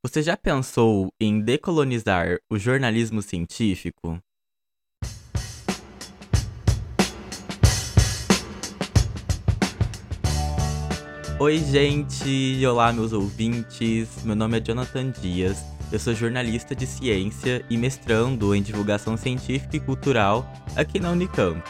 Você já pensou em decolonizar o jornalismo científico? Oi, gente! Olá, meus ouvintes! Meu nome é Jonathan Dias, eu sou jornalista de ciência e mestrando em divulgação científica e cultural aqui na Unicamp.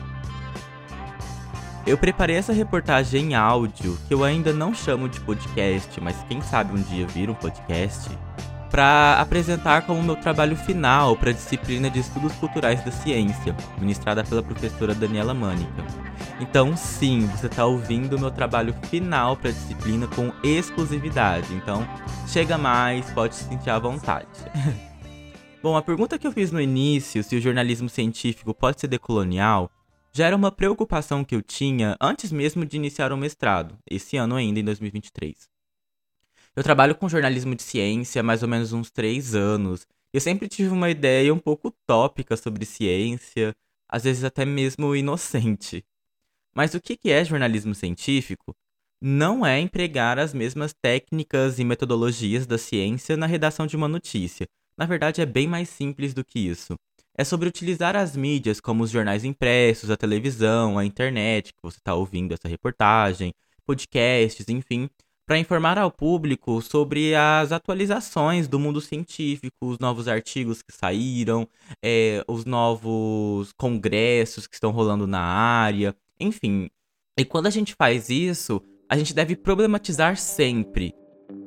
Eu preparei essa reportagem em áudio, que eu ainda não chamo de podcast, mas quem sabe um dia vira um podcast, para apresentar como meu trabalho final para a disciplina de Estudos Culturais da Ciência, ministrada pela professora Daniela Mânica. Então, sim, você está ouvindo o meu trabalho final para a disciplina com exclusividade. Então, chega mais, pode se sentir à vontade. Bom, a pergunta que eu fiz no início, se o jornalismo científico pode ser decolonial, já era uma preocupação que eu tinha antes mesmo de iniciar o mestrado, esse ano ainda, em 2023. Eu trabalho com jornalismo de ciência há mais ou menos uns 3 anos. Eu sempre tive uma ideia um pouco utópica sobre ciência, às vezes até mesmo inocente. Mas o que é jornalismo científico? Não é empregar as mesmas técnicas e metodologias da ciência na redação de uma notícia. Na verdade, é bem mais simples do que isso. É sobre utilizar as mídias, como os jornais impressos, a televisão, a internet, que você está ouvindo essa reportagem, podcasts, enfim, para informar ao público sobre as atualizações do mundo científico, os novos artigos que saíram, os novos congressos que estão rolando na área, enfim. E quando a gente faz isso, a gente deve problematizar sempre.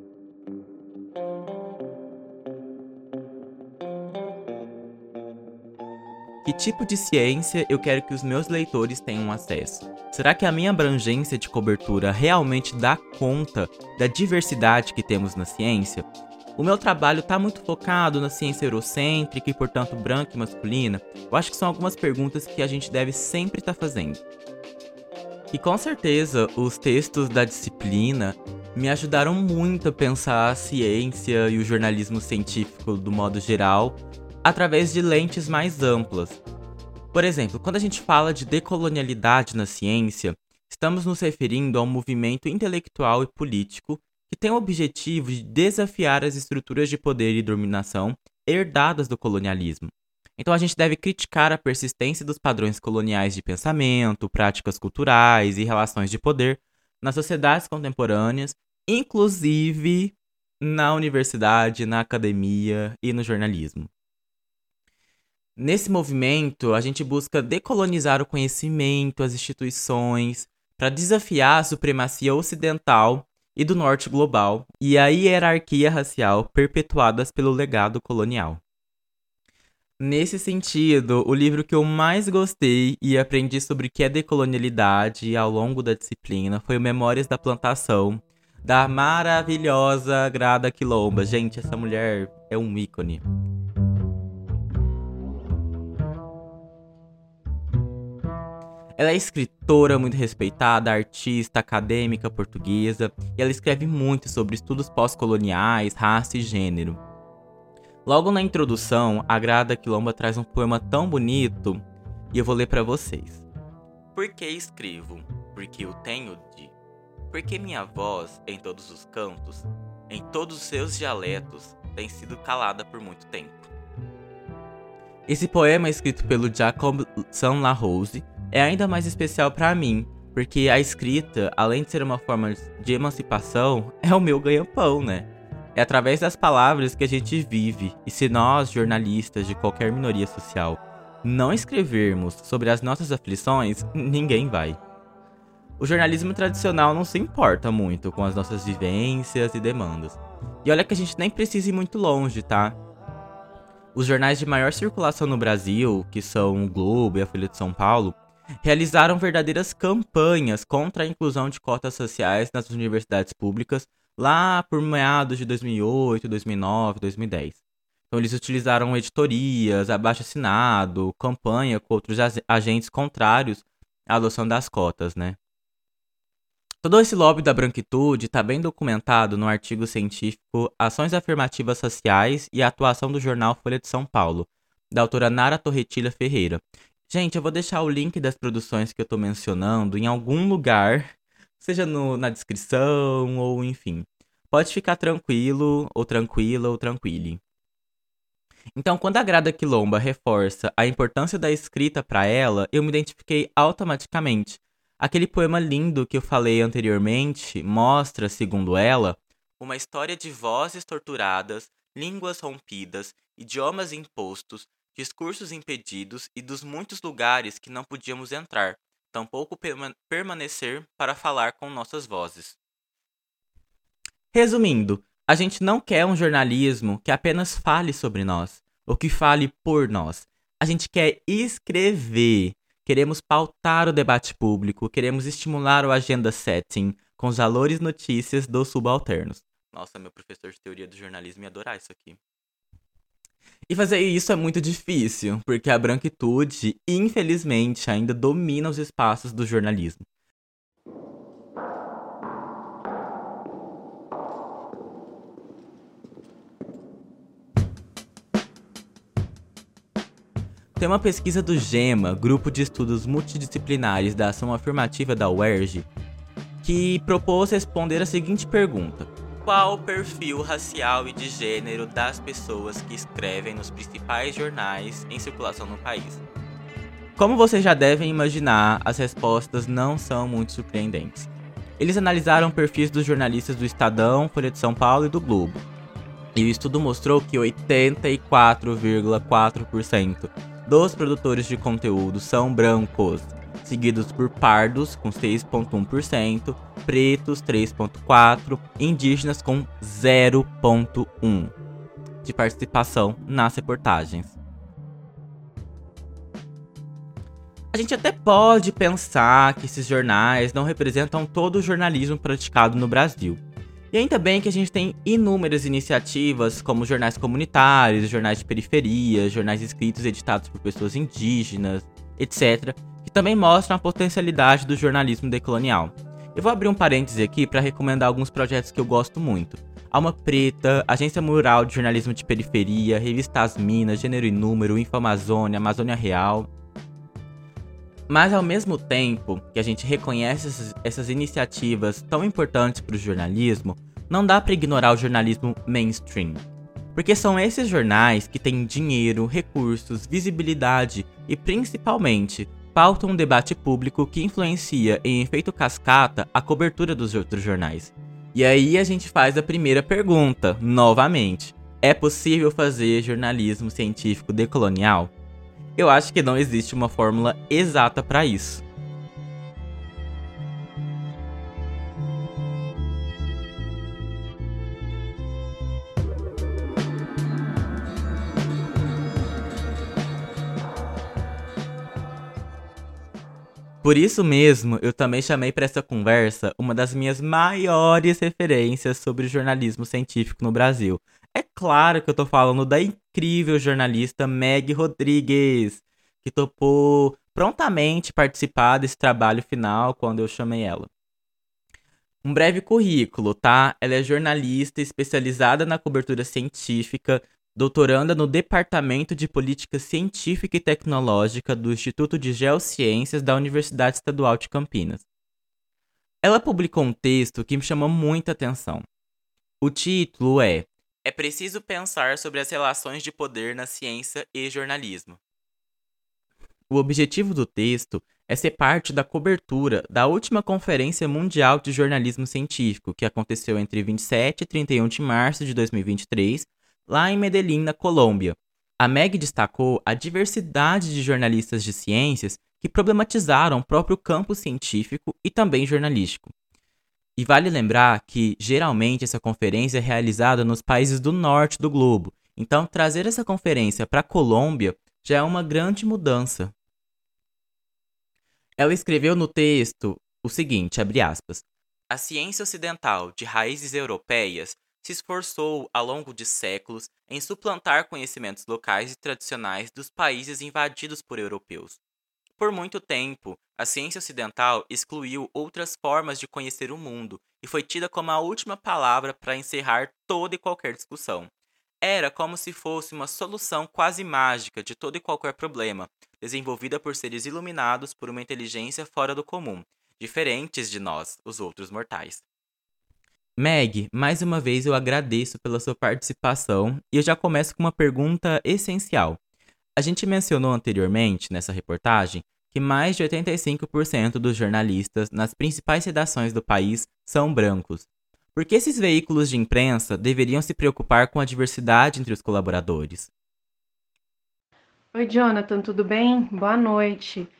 Que tipo de ciência eu quero que os meus leitores tenham acesso? Será que a minha abrangência de cobertura realmente dá conta da diversidade que temos na ciência? O meu trabalho está muito focado na ciência eurocêntrica e, portanto, branca e masculina? Eu acho que são algumas perguntas que a gente deve sempre estar fazendo. E com certeza, os textos da disciplina me ajudaram muito a pensar a ciência e o jornalismo científico do modo geral, através de lentes mais amplas. Por exemplo, quando a gente fala de decolonialidade na ciência, estamos nos referindo a um movimento intelectual e político que tem o objetivo de desafiar as estruturas de poder e dominação herdadas do colonialismo. Então a gente deve criticar a persistência dos padrões coloniais de pensamento, práticas culturais e relações de poder nas sociedades contemporâneas, inclusive na universidade, na academia e no jornalismo. Nesse movimento, a gente busca decolonizar o conhecimento, as instituições, para desafiar a supremacia ocidental e do norte global e a hierarquia racial perpetuadas pelo legado colonial. Nesse sentido, o livro que eu mais gostei e aprendi sobre o que é decolonialidade ao longo da disciplina foi o Memórias da Plantação, da maravilhosa Grada Quilomba. Gente, essa mulher é um ícone. Ela é escritora muito respeitada, artista, acadêmica portuguesa, e ela escreve muito sobre estudos pós-coloniais, raça e gênero. Logo na introdução, a Grada Quilomba traz um poema tão bonito, e eu vou ler pra vocês. Por que escrevo? Porque eu tenho de. Porque minha voz, em todos os cantos, em todos os seus dialetos, tem sido calada por muito tempo. Esse poema, escrito pelo Jacob San Rose, é ainda mais especial pra mim, porque a escrita, além de ser uma forma de emancipação, é o meu ganha-pão, né? É através das palavras que a gente vive, e se nós, jornalistas de qualquer minoria social, não escrevermos sobre as nossas aflições, ninguém vai. O jornalismo tradicional não se importa muito com as nossas vivências e demandas. E olha que a gente nem precisa ir muito longe, tá? Os jornais de maior circulação no Brasil, que são o Globo e a Folha de São Paulo, realizaram verdadeiras campanhas contra a inclusão de cotas sociais nas universidades públicas lá por meados de 2008, 2009, 2010. Então eles utilizaram editorias, abaixo-assinado, campanha com outros agentes contrários à adoção das cotas, né? Todo esse lobby da branquitude está bem documentado no artigo científico Ações Afirmativas Sociais e a Atuação do Jornal Folha de São Paulo, da autora Nara Torretilha Ferreira. Gente, eu vou deixar o link das produções que eu tô mencionando em algum lugar, seja na descrição ou enfim. pode ficar tranquilo, ou tranquila, ou tranquile. Então, quando a Grada Quilomba reforça a importância da escrita para ela, eu me identifiquei automaticamente. Aquele poema lindo que eu falei anteriormente mostra, segundo ela, uma história de vozes torturadas, línguas rompidas, idiomas impostos, discursos impedidos e dos muitos lugares que não podíamos entrar, tampouco permanecer para falar com nossas vozes. Resumindo, a gente não quer um jornalismo que apenas fale sobre nós, ou que fale por nós. A gente quer escrever. Queremos pautar o debate público, queremos estimular o agenda setting com os valores notícias dos subalternos. Nossa, meu professor de teoria do jornalismo ia adorar isso aqui. E fazer isso é muito difícil, porque a branquitude, infelizmente, ainda domina os espaços do jornalismo. Tem uma pesquisa do GEMA, Grupo de Estudos Multidisciplinares da Ação Afirmativa da UERJ, que propôs responder a seguinte pergunta: qual o perfil racial e de gênero das pessoas que escrevem nos principais jornais em circulação no país? Como vocês já devem imaginar, as respostas não são muito surpreendentes. Eles analisaram perfis dos jornalistas do Estadão, Folha de São Paulo e do Globo. E o estudo mostrou que 84,4% dos produtores de conteúdo são brancos, seguidos por pardos, com 6,1%, pretos, 3,4%, indígenas, com 0,1% de participação nas reportagens. A gente até pode pensar que esses jornais não representam todo o jornalismo praticado no Brasil. E ainda bem que a gente tem inúmeras iniciativas, como jornais comunitários, jornais de periferia, jornais escritos e editados por pessoas indígenas, etc., que também mostram a potencialidade do jornalismo decolonial. Eu vou abrir um parêntese aqui para recomendar alguns projetos que eu gosto muito. Alma Preta, Agência Mural de Jornalismo de Periferia, Revista As Minas, Gênero e Número, Infoamazônia, Amazônia Real. Mas ao mesmo tempo que a gente reconhece essas iniciativas tão importantes para o jornalismo, não dá para ignorar o jornalismo mainstream. Porque são esses jornais que têm dinheiro, recursos, visibilidade e, principalmente, pautam um debate público que influencia em efeito cascata a cobertura dos outros jornais. E aí a gente faz a primeira pergunta, novamente. É possível fazer jornalismo científico decolonial? Eu acho que não existe uma fórmula exata para isso. Por isso mesmo, eu também chamei para essa conversa uma das minhas maiores referências sobre jornalismo científico no Brasil. É claro que eu tô falando da incrível jornalista Meg Rodrigues, que topou prontamente participar desse trabalho final quando eu chamei ela. Um breve currículo, tá? Ela é jornalista especializada na cobertura científica, doutoranda no Departamento de Política Científica e Tecnológica do Instituto de Geociências da Universidade Estadual de Campinas. Ela publicou um texto que me chamou muita atenção. O título É preciso pensar sobre as relações de poder na ciência e jornalismo. O objetivo do texto é ser parte da cobertura da última Conferência Mundial de Jornalismo Científico, que aconteceu entre 27 e 31 de março de 2023, lá em Medellín, na Colômbia. A Meg destacou a diversidade de jornalistas de ciências que problematizaram o próprio campo científico e também jornalístico. E vale lembrar que, geralmente, essa conferência é realizada nos países do norte do globo, então trazer essa conferência para a Colômbia já é uma grande mudança. Ela escreveu no texto o seguinte, abre aspas, a ciência ocidental, de raízes europeias, se esforçou ao longo de séculos em suplantar conhecimentos locais e tradicionais dos países invadidos por europeus. Por muito tempo, a ciência ocidental excluiu outras formas de conhecer o mundo e foi tida como a última palavra para encerrar toda e qualquer discussão. Era como se fosse uma solução quase mágica de todo e qualquer problema, desenvolvida por seres iluminados por uma inteligência fora do comum, diferentes de nós, os outros mortais. Meg, mais uma vez eu agradeço pela sua participação e eu já começo com uma pergunta essencial. A gente mencionou anteriormente, nessa reportagem, que mais de 85% dos jornalistas nas principais redações do país são brancos. Por que esses veículos de imprensa deveriam se preocupar com a diversidade entre os colaboradores? Oi, Jonathan, tudo bem? Boa noite.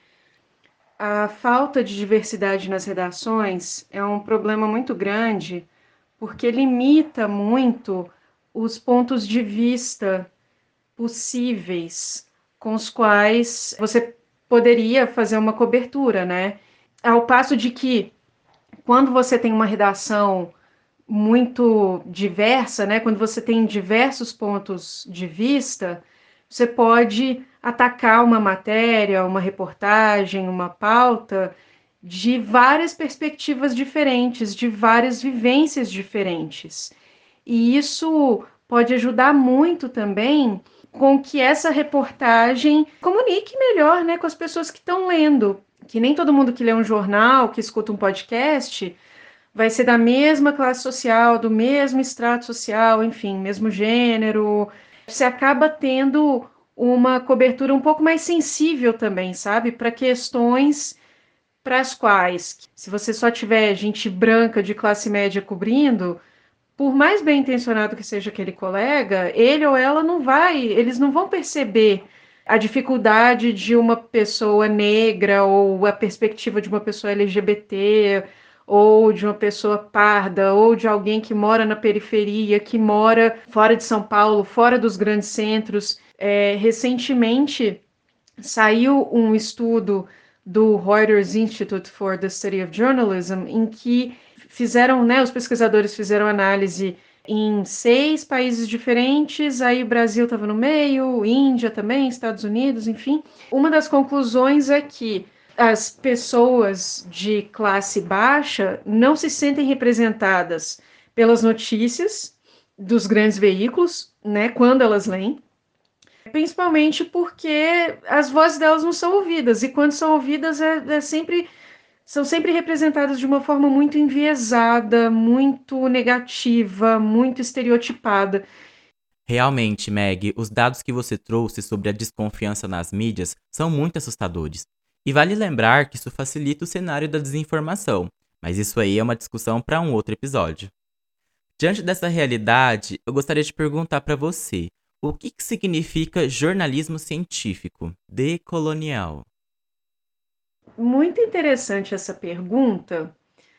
A falta de diversidade nas redações é um problema muito grande porque limita muito os pontos de vista possíveis com os quais você poderia fazer uma cobertura, né? Ao passo de que, quando você tem uma redação muito diversa, né? Quando você tem diversos pontos de vista, você pode atacar uma matéria, uma reportagem, uma pauta de várias perspectivas diferentes, de várias vivências diferentes. E isso pode ajudar muito também com que essa reportagem comunique melhor, né, com as pessoas que estão lendo. Que nem todo mundo que lê um jornal, que escuta um podcast, vai ser da mesma classe social, do mesmo extrato social, enfim, mesmo gênero. Você acaba tendo uma cobertura um pouco mais sensível também, sabe? Para questões para as quais, se você só tiver gente branca de classe média cobrindo, por mais bem intencionado que seja aquele colega, ele ou ela não vai, eles não vão perceber a dificuldade de uma pessoa negra ou a perspectiva de uma pessoa LGBT ou de uma pessoa parda ou de alguém que mora na periferia, que mora fora de São Paulo, fora dos grandes centros. Recentemente saiu um estudo do Reuters Institute for the Study of Journalism, em que fizeram, né, os pesquisadores fizeram análise em 6 países diferentes, aí o Brasil estava no meio, Índia também, Estados Unidos, enfim. Uma das conclusões é que as pessoas de classe baixa não se sentem representadas pelas notícias dos grandes veículos, né, quando elas leem, principalmente porque as vozes delas não são ouvidas, e quando são ouvidas são sempre representadas de uma forma muito enviesada, muito negativa, muito estereotipada. Realmente, Meg, os dados que você trouxe sobre a desconfiança nas mídias são muito assustadores. E vale lembrar que isso facilita o cenário da desinformação, mas isso aí é uma discussão para um outro episódio. Diante dessa realidade, eu gostaria de perguntar para você, o que significa jornalismo científico, decolonial? Muito interessante essa pergunta,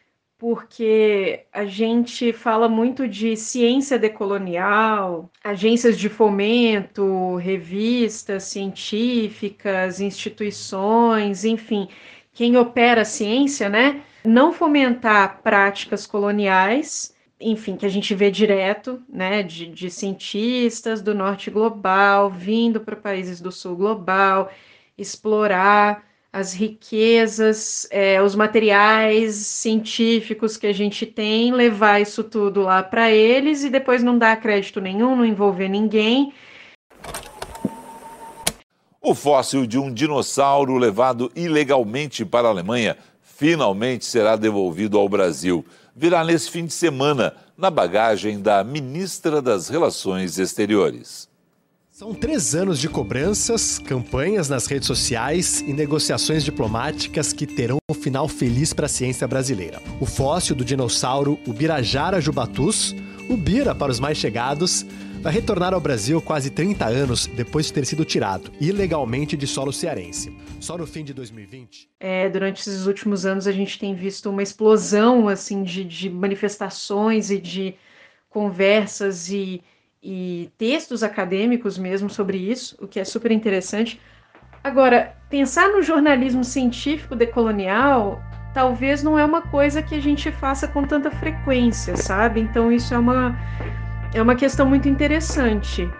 porque a gente fala muito de ciência decolonial, agências de fomento, revistas científicas, instituições, enfim, quem opera a ciência, né? Não fomentar práticas coloniais, enfim, que a gente vê direto, né, de cientistas do norte global vindo para países do sul global, explorar as riquezas, os materiais científicos que a gente tem, levar isso tudo lá para eles e depois não dar crédito nenhum, não envolver ninguém. O fóssil de um dinossauro levado ilegalmente para a Alemanha finalmente será devolvido ao Brasil. Virá nesse fim de semana, na bagagem da ministra das Relações Exteriores. São 3 anos de cobranças, campanhas nas redes sociais e negociações diplomáticas que terão um final feliz para a ciência brasileira. O fóssil do dinossauro Ubirajara jubatus, o Bira para os mais chegados, vai retornar ao Brasil quase 30 anos depois de ter sido tirado ilegalmente de solo cearense. Só no fim de 2020. Durante esses últimos anos a gente tem visto uma explosão assim, de manifestações e de conversas e textos acadêmicos mesmo sobre isso, o que é super interessante. Agora, pensar no jornalismo científico decolonial talvez não é uma coisa que a gente faça com tanta frequência, sabe? Então isso é uma questão muito interessante.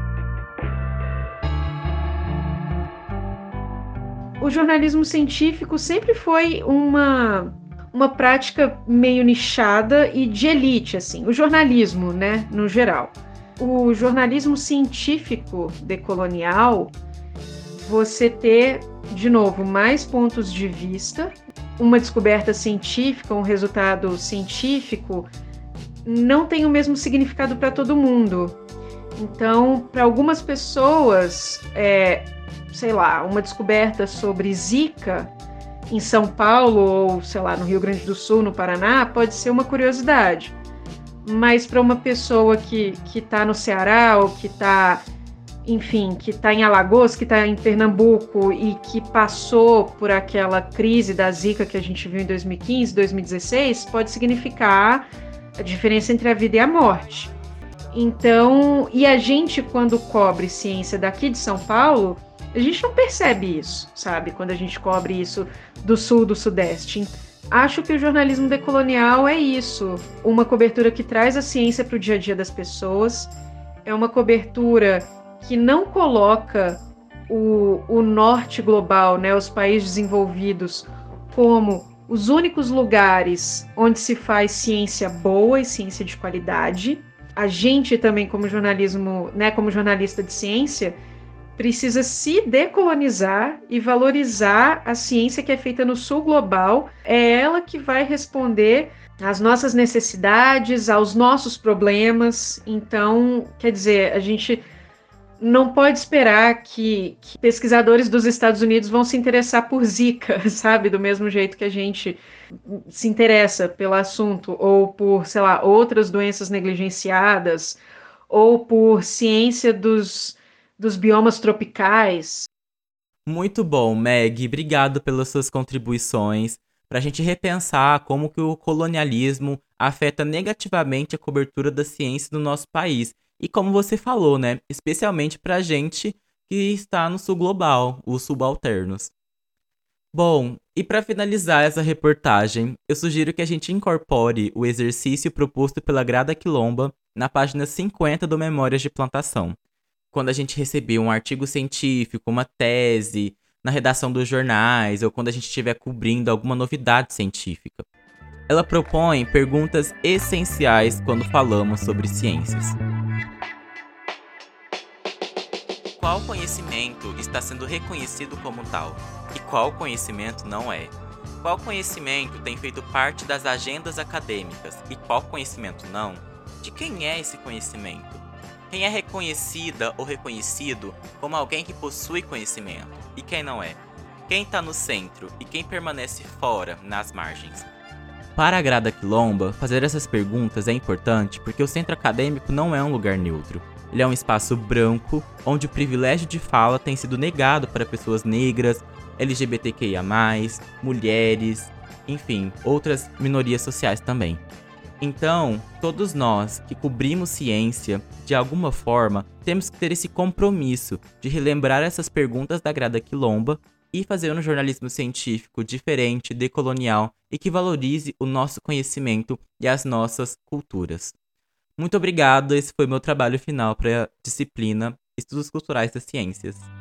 O jornalismo científico sempre foi uma prática meio nichada e de elite, assim. O jornalismo, né, no geral. O jornalismo científico decolonial, você ter, de novo, mais pontos de vista, uma descoberta científica, um resultado científico não tem o mesmo significado para todo mundo. Então, para algumas pessoas, sei lá, uma descoberta sobre Zika em São Paulo ou, sei lá, no Rio Grande do Sul, no Paraná, pode ser uma curiosidade. Mas para uma pessoa que está no Ceará ou que está, enfim, que está em Alagoas, que está em Pernambuco e que passou por aquela crise da Zika que a gente viu em 2015, 2016, pode significar a diferença entre a vida e a morte. Então, e a gente, quando cobre ciência daqui de São Paulo, a gente não percebe isso, sabe? Quando a gente cobre isso do sul, do sudeste. Acho que o jornalismo decolonial é isso, uma cobertura que traz a ciência para o dia a dia das pessoas, é uma cobertura que não coloca o norte global, né, os países desenvolvidos, como os únicos lugares onde se faz ciência boa e ciência de qualidade. A gente também, como jornalismo, né, como jornalista de ciência, precisa se decolonizar e valorizar a ciência que é feita no sul global. É ela que vai responder às nossas necessidades, aos nossos problemas. Então, quer dizer, a gente não pode esperar que pesquisadores dos Estados Unidos vão se interessar por Zika, sabe? Do mesmo jeito que a gente se interessa pelo assunto, ou por, sei lá, outras doenças negligenciadas, ou por ciência dos biomas tropicais. Muito bom, Meg. Obrigado pelas suas contribuições para a gente repensar como que o colonialismo afeta negativamente a cobertura da ciência no nosso país. E como você falou, né? Especialmente para a gente que está no sul global, os subalternos. Bom, e para finalizar essa reportagem, eu sugiro que a gente incorpore o exercício proposto pela Grada Quilomba na página 50 do Memórias de Plantação. Quando a gente receber um artigo científico, uma tese, na redação dos jornais, ou quando a gente estiver cobrindo alguma novidade científica. Ela propõe perguntas essenciais quando falamos sobre ciências. Qual conhecimento está sendo reconhecido como tal? E qual conhecimento não é? Qual conhecimento tem feito parte das agendas acadêmicas? E qual conhecimento não? De quem é esse conhecimento? Quem é reconhecida ou reconhecido como alguém que possui conhecimento? E quem não é? Quem está no centro e quem permanece fora, nas margens? Para a Grada Quilomba, fazer essas perguntas é importante porque o centro acadêmico não é um lugar neutro. Ele é um espaço branco, onde o privilégio de fala tem sido negado para pessoas negras, LGBTQIA+, mulheres, enfim, outras minorias sociais também. Então, todos nós que cobrimos ciência, de alguma forma, temos que ter esse compromisso de relembrar essas perguntas da Grada Quilomba e fazer um jornalismo científico diferente, decolonial e que valorize o nosso conhecimento e as nossas culturas. Muito obrigado, esse foi meu trabalho final para a disciplina Estudos Culturais das Ciências.